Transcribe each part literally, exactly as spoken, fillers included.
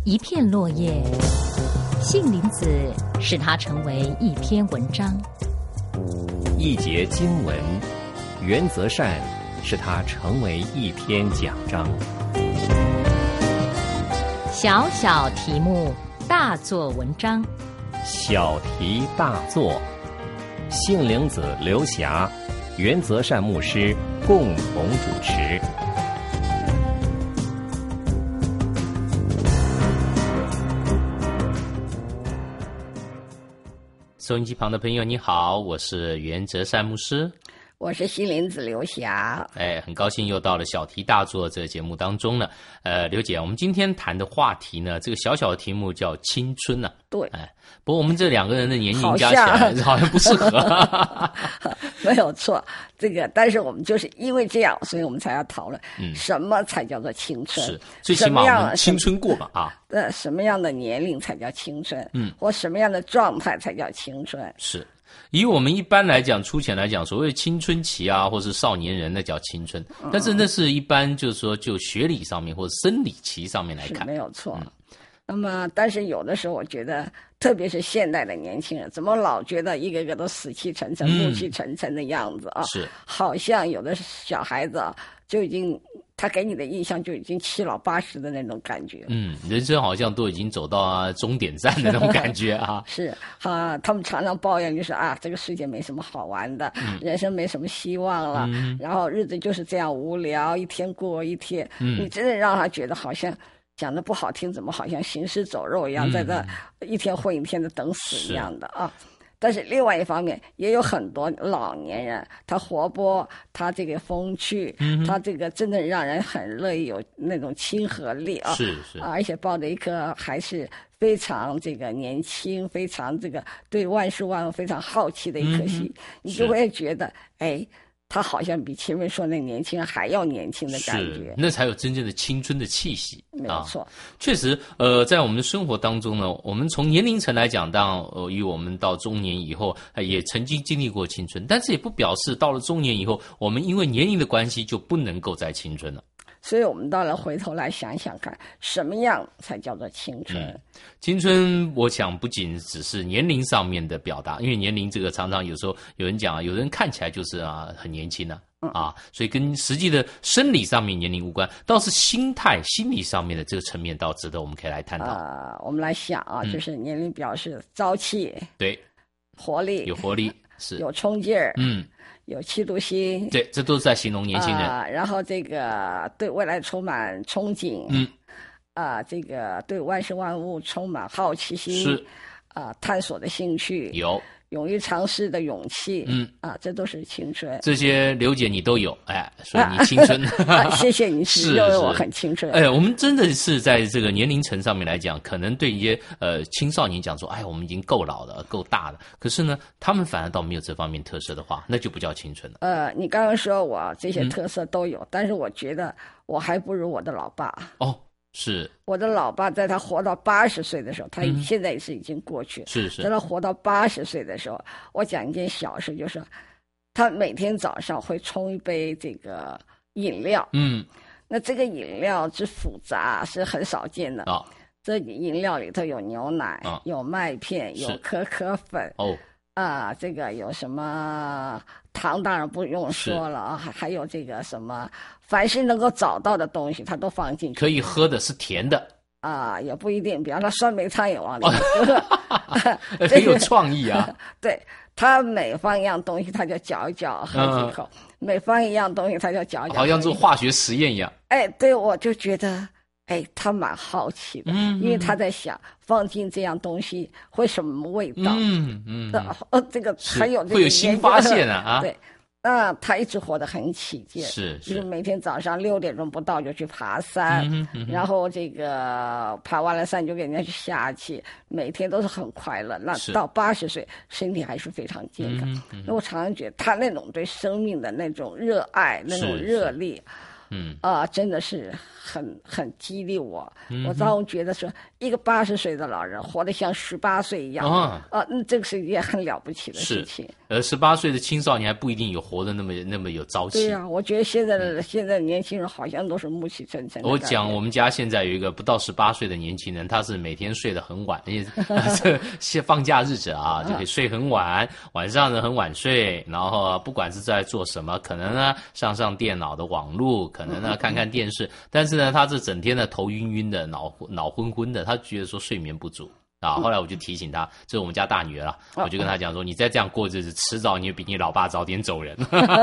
一片落叶，杏林子使它成为一篇文章； 一节经文，原则善使它成为一篇讲章。 小小题目，大做文章。 小题大做，杏林子刘霞、原则善牧师共同主持。 收音机旁的朋友你好，我是原则善牧师， 我是杏林子刘霞。 哎，很高兴又到了小题大做这个节目当中了。呃，刘姐，我们今天谈的话题呢，这个小小的题目叫青春啊。 对， 哎，不过我们这两个人的年龄加起来好像不适合。 没有错，这个，但是我们就是因为这样，所以我们才要讨论，嗯，什么才叫做青春？ 是，最起码我们青春过嘛啊。 呃，什么样的年龄才叫青春？ 嗯， 或什么样的状态才叫青春？ 是。以我们一般来讲，粗浅来讲，所谓青春期啊，或是少年人，那叫青春。但是那是一般就是说，就学理上面或者生理期上面来看， 没有错。 嗯、 那么，但是有的时候，我觉得，特别是现代的年轻人，怎么老觉得一个个都死气沉沉、暮气沉沉的样子啊？ 是， 好像有的小孩子啊，就已经。他给你的印象就已经七老八十的那种感觉， 嗯，人生好像都已经走到啊终点站的那种感觉啊。 是啊，他们常常抱怨就是啊，这个世界没什么好玩的，嗯、人生没什么希望了，嗯、然后日子就是这样无聊，一天过一天。嗯、你真的让他觉得好像讲的不好听，怎么好像行尸走肉一样，嗯、在这一天混一天的等死一样的啊。但是另外一方面，也有很多老年人，他活泼，他这个风趣，嗯、他这个真的让人很乐意有那种亲和力啊， 是是， 而且抱着一颗还是非常这个年轻，非常这个对万事万物非常好奇的一颗心，嗯、你就会觉得，哎。他好像比前面说那年轻人还要年轻的感觉， 那才有真正的青春的气息。 没有错， 啊、确实，呃，在我们的生活当中呢，我们从年龄层来讲，当然，呃，以我们到中年以后，呃，也曾经经历过青春，但是也不表示到了中年以后，我们因为年龄的关系就不能够再青春了。 所以我们到了回头来想想看，什么样才叫做青春？ 嗯、青春，我想不仅只是年龄上面的表达，因为年龄这个常常有时候有人讲，有人看起来就是啊很年轻呢、啊，嗯、啊，所以跟实际的生理上面年龄无关，倒是心态、心理上面的这个层面，倒值得我们可以来探讨。 啊、呃，我们来想啊， 嗯、 就是年龄表示朝气， 对， 活力， 有活力，是有冲劲儿， 嗯。 有企图心， 对，这都是在形容年轻人。 啊、呃，然后这个对未来充满憧憬， 嗯， 啊、呃，这个对万事万物充满好奇心， 是， 啊、呃，探索的兴趣， 有， 勇于尝试的勇气， 嗯， 啊，这都是青春。 这些刘姐你都有，哎，所以你青春。 啊、谢谢你， 是认为我很青春。 哎，我们真的是在这个年龄层上面来讲，可能对一些呃青少年讲说，哎，我们已经够老了，够大了。可是呢，他们反而倒没有这方面特色的话，那就不叫青春了。 呃，你刚刚说我这些特色都有，嗯、但是我觉得我还不如我的老爸。 哦。是我的老爸，在他活到八十岁的时候，他现在也是已经过去。 嗯、是是， 在他活到八十岁的时候，我讲一件小事，就是他每天早上会冲一杯这个饮料。 嗯， 那这个饮料之复杂是很少见的。 哦， 这饮料里头有牛奶， 哦、 有麦片，有可可粉。 哦。 啊，这个有什么糖当然不用说了啊，还还有这个什么，凡是能够找到的东西，它都放进去。 可以喝的是甜的啊，也不一定，比方说酸梅汤也往里喝， 很有创意啊。 对，他每放一样东西，他就嚼一嚼，喝几口；嗯、每放一样东西，他就嚼一嚼， 好像做化学实验一样。 哎，对，我就觉得。哎，他蛮好奇的， 嗯， 因为他在想放进这样东西会什么味道， 嗯嗯， 呃，这个很有这个会有新发现啊啊， 对，那他一直活得很起劲， 是是，就是每天早上六点钟不到就去爬山， 嗯嗯、 然后这个爬完了山就给人家去下去，每天都是很快乐。那到八十岁，身体还是非常健康。 嗯嗯、 那我常常觉得他那种对生命的那种热爱，那种热力。 嗯啊、呃，真的是很很激励我。 嗯、 我早觉得说，一个八十岁的老人活得像十八岁一样，啊、呃，嗯，这个是一件很了不起的事情。 呃，十八岁的青少年还不一定有活得那么那么有朝气。 对呀、啊，我觉得现在的、嗯、现在的年轻人好像都是暮气沉沉的。 我讲我们家现在有一个不到十八岁的年轻人，他是每天睡得很晚，因为这放假日子啊，就可以睡很晚，晚上呢很晚睡，然后不管是在做什么，可能呢上上电脑的网络，可能呢看看电视，嗯、但是呢他是整天的头晕晕的，脑脑昏昏的，他觉得说睡眠不足。啊！后来我就提醒他，这是我们家大女儿了，我就跟他讲说，你再这样过日子，迟早你也比你老爸早点走人。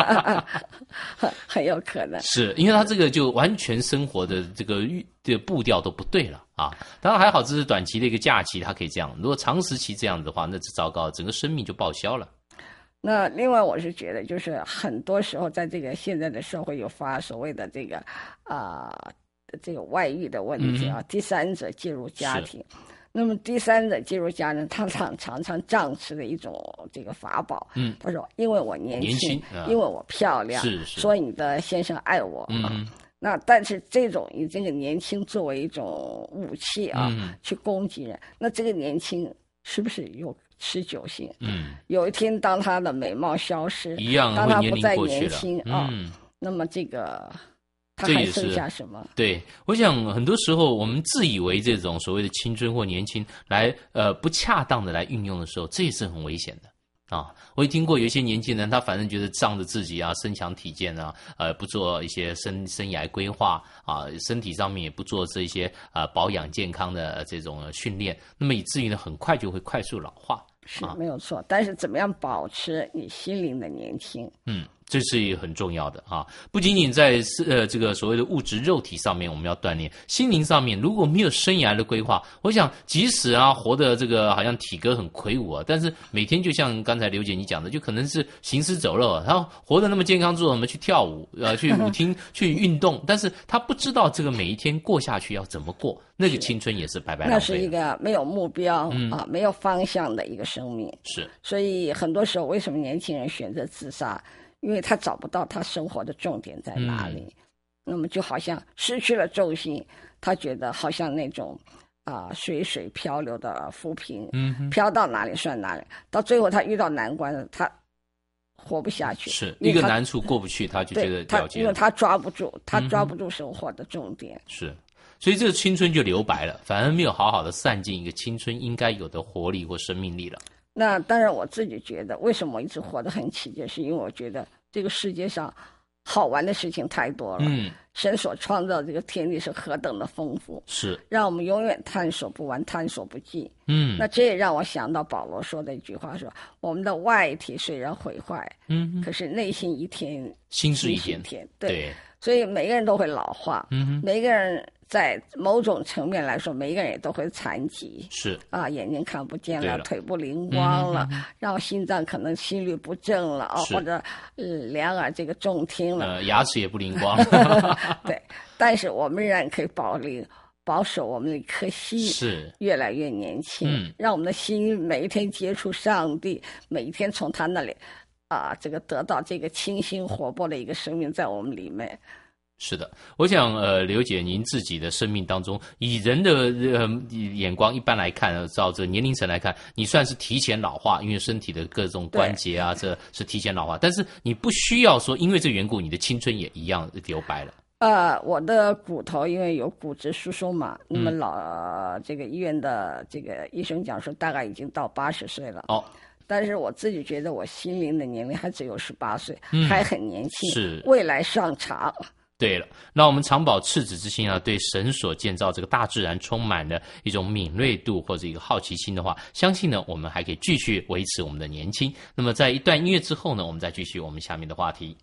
很有可能是因为他这个就完全生活的这个这个步调都不对了啊！当然还好，这是短期的一个假期，他可以这样。如果长时期这样的话，那是糟糕，整个生命就报销了。 那另外，我是觉得，就是很多时候在这个现在的社会有发所谓的这个啊、呃、这个外遇的问题啊，嗯、第三者介入家庭。那么第三者介入家人，他常常常仗持的一种这个法宝。 嗯， 他说：“因为我年轻， 年轻啊、 因为我漂亮， 是是， 所以你的先生爱我。” 嗯、 啊，那但是这种以这个年轻作为一种武器啊， 嗯、 去攻击人，那这个年轻是不是有持久性？ 嗯， 有一天当他的美貌消失， 一样当他不再年轻啊、 嗯， 那么这个。他还剩下什么？ 对，我想很多时候我们自以为这种所谓的青春或年轻来呃不恰当的来运用的时候，这也是很危险的啊！我也听过有一些年轻人，他反正觉得仗着自己啊身强体健啊，呃不做一些生生涯规划啊，身体上面也不做这些啊、呃、保养健康的这种训练，那么以至于呢很快就会快速老化。 是没有错，但是怎么样保持你心灵的年轻？ 嗯。这是一个很重要的啊，不仅仅在呃这个所谓的物质肉体上面我们要锻炼，心灵上面如果没有生涯的规划，我想即使啊活得这个好像体格很魁梧啊，但是每天就像刚才刘姐你讲的，就可能是行尸走肉，然后活得那么健康，做什么去跳舞，呃去舞厅去运动，但是他不知道这个每一天过下去要怎么过，那个青春也是白白浪费。 那是一个没有目标、 嗯、 啊，没有方向的一个生命。 是， 所以很多时候为什么年轻人选择自杀？因为他找不到他生活的重点在哪里，嗯、那么就好像失去了重心，他觉得好像那种啊、呃、水水漂流的浮萍， 嗯， 飘到哪里算哪里，到最后他遇到难关，他活不下去， 是一个难处过不去，他就觉得了解， 因为他抓不住，他抓不住生活的重点， 嗯、是，所以这个青春就留白了，反而没有好好的散尽一个青春应该有的活力或生命力了。 那当然，我自己觉得，为什么我一直活得很起劲，是因为我觉得这个世界上好玩的事情太多了。 嗯， 神所创造这个天地是何等的丰富， 是让我们永远探索不完，探索不尽。 嗯， 那这也让我想到保罗说的一句话说：“我们的外体虽然毁坏， 嗯， 可是内心一天心是一天。 天。 对” 对，所以每个人都会老化。 嗯， 每个人。在某种层面来说，每一个人也都会残疾， 是啊，眼睛看不见了，了腿不灵光了，嗯、然后心脏可能心律不正了，哦，或者呃两耳这个重听了， 呃，牙齿也不灵光。 对，但是我们仍然可以保留保守我们的一颗心， 是越来越年轻， 嗯， 让我们的心每一天接触上帝，每一天从他那里啊，这个得到这个清新活泼的一个生命在我们里面。 是的，我想呃，刘姐，您自己的生命当中，以人的呃眼光一般来看，照这年龄层来看，你算是提前老化，因为身体的各种关节啊，这是提前老化。但是你不需要说，因为这个缘故，你的青春也一样留白了。 呃，我的骨头因为有骨质疏松嘛，那么老、呃、这个医院的这个医生讲说，大概已经到八十岁了。 哦。 但是我自己觉得我心灵的年龄还只有十八岁、 嗯， 还很年轻， 是未来尚长。 对了，那我们常保赤子之心啊，对神所建造这个大自然充满了一种敏锐度或者一个好奇心的话，相信呢，我们还可以继续维持我们的年轻。那么在一段音乐之后呢，我们再继续我们下面的话题。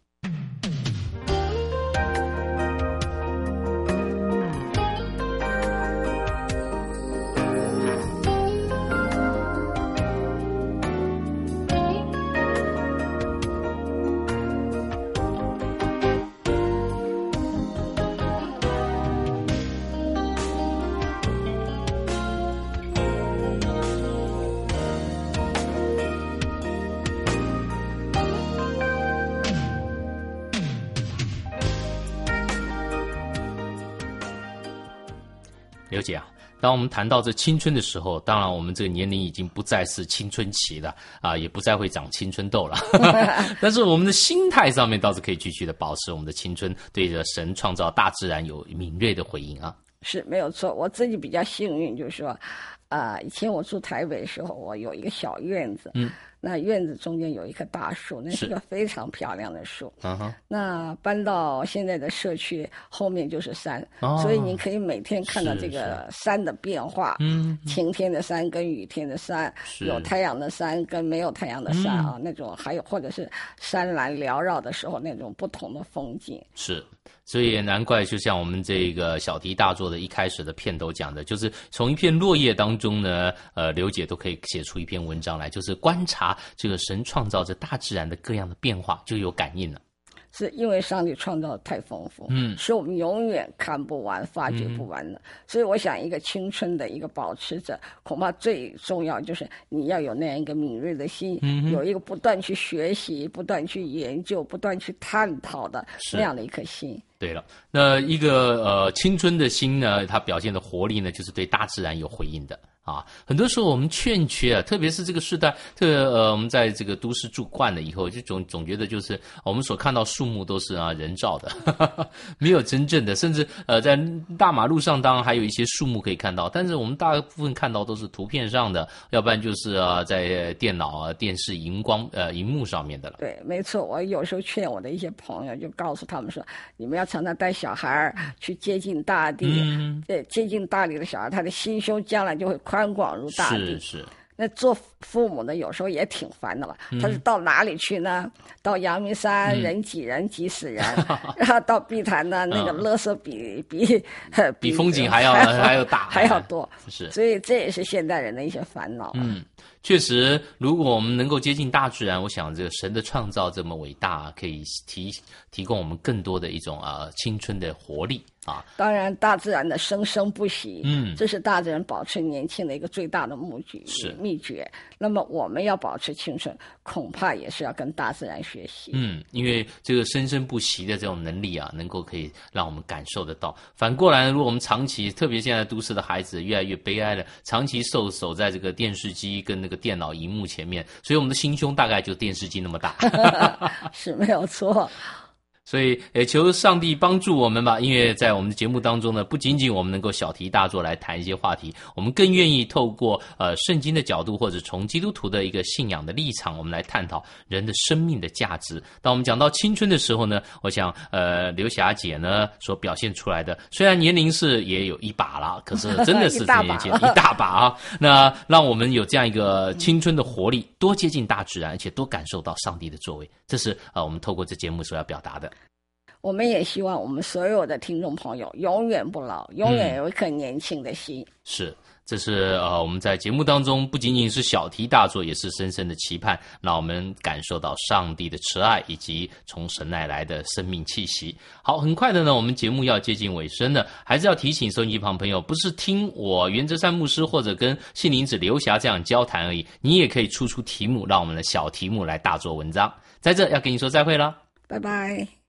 刘姐啊，当我们谈到这青春的时候，当然我们这个年龄已经不再是青春期了啊，也不再会长青春痘了。但是我们的心态上面倒是可以继续的保持我们的青春，对着神创造大自然有敏锐的回应啊。 是没有错，我自己比较幸运，就是说，啊、呃，以前我住台北的时候，我有一个小院子，嗯，那院子中间有一棵大树，那是个非常漂亮的树。嗯哼，那搬到现在的社区后面就是山，哦、所以你可以每天看到这个山的变化，嗯，晴天的山跟雨天的山，有太阳的山跟没有太阳的山啊，嗯、那种还有或者是山岚缭绕的时候那种不同的风景。 是。所以难怪，就像我们这个小题大做的一开始的片头讲的，就是从一片落叶当中呢，呃，刘姐都可以写出一篇文章来，就是观察这个神创造着大自然的各样的变化，就有感应了。 是因为上帝创造的太丰富，嗯，是我们永远看不完、发掘不完的。嗯、所以我想，一个青春的一个保持者，恐怕最重要就是你要有那样一个敏锐的心，嗯、有一个不断去学习、不断去研究、不断去探讨的那样的一颗心。 对了，那一个呃青春的心呢，它表现的活力呢，就是对大自然有回应的。啊，很多时候我们欠缺啊，特别是这个时代，这个呃，我们在这个都市住惯了以后，就总总觉得就是我们所看到树木都是啊人造的，呵呵，没有真正的，甚至呃在大马路上当然还有一些树木可以看到，但是我们大部分看到都是图片上的，要不然就是啊在电脑啊、电视荧光呃荧幕上面的了。 对，没错，我有时候劝我的一些朋友，就告诉他们说，你们要常常带小孩去接近大地，嗯，对，接近大地的小孩，他的心胸将来就会宽广如大地。 是是。 那做父母的有时候也挺烦的了，嗯、他是到哪里去呢？到阳明山、嗯、人挤人挤死人，然后到碧潭呢，那个垃圾比、嗯、比比比风景还要还要大， 还要多。 是， 所以这也是现代人的一些烦恼。 嗯，确实，如果我们能够接近大自然，我想这个神的创造这么伟大，可以提提供我们更多的一种啊、呃、青春的活力。啊， 当然，大自然的生生不息，嗯，这是大自然保持年轻的一个最大的目的是秘诀。那么，我们要保持青春，恐怕也是要跟大自然学习。 嗯，因为这个生生不息的这种能力啊，能够可以让我们感受得到。反过来，如果我们长期，特别现在都市的孩子越来越悲哀了，长期受守在这个电视机跟那个电脑荧幕前面，所以我们的心胸大概就电视机那么大， 是没有错。 所以也求上帝帮助我们吧，因为在我们的节目当中呢，不仅仅我们能够小题大做来谈一些话题，我们更愿意透过呃圣经的角度，或者从基督徒的一个信仰的立场，我们来探讨人的生命的价值。当我们讲到青春的时候呢，我想呃刘霞姐呢所表现出来的，虽然年龄是也有一把了，可是真的是年轻一大把啊。那让我们有这样一个青春的活力，多接近大自然，而且多感受到上帝的作为，这是呃我们透过这节目所要表达的。 我们也希望我们所有的听众朋友永远不老，永远有一颗年轻的心。嗯、 是，这是呃我们在节目当中不仅仅是小题大做，也是深深的期盼，让我们感受到上帝的慈爱以及从神而来的生命气息。好，很快的呢，我们节目要接近尾声了，还是要提醒收音机旁朋友，不是听我袁哲山牧师或者跟杏林子刘霞这样交谈而已，你也可以出出题目，让我们的小题目来大做文章。在这要跟你说再会了， 拜拜。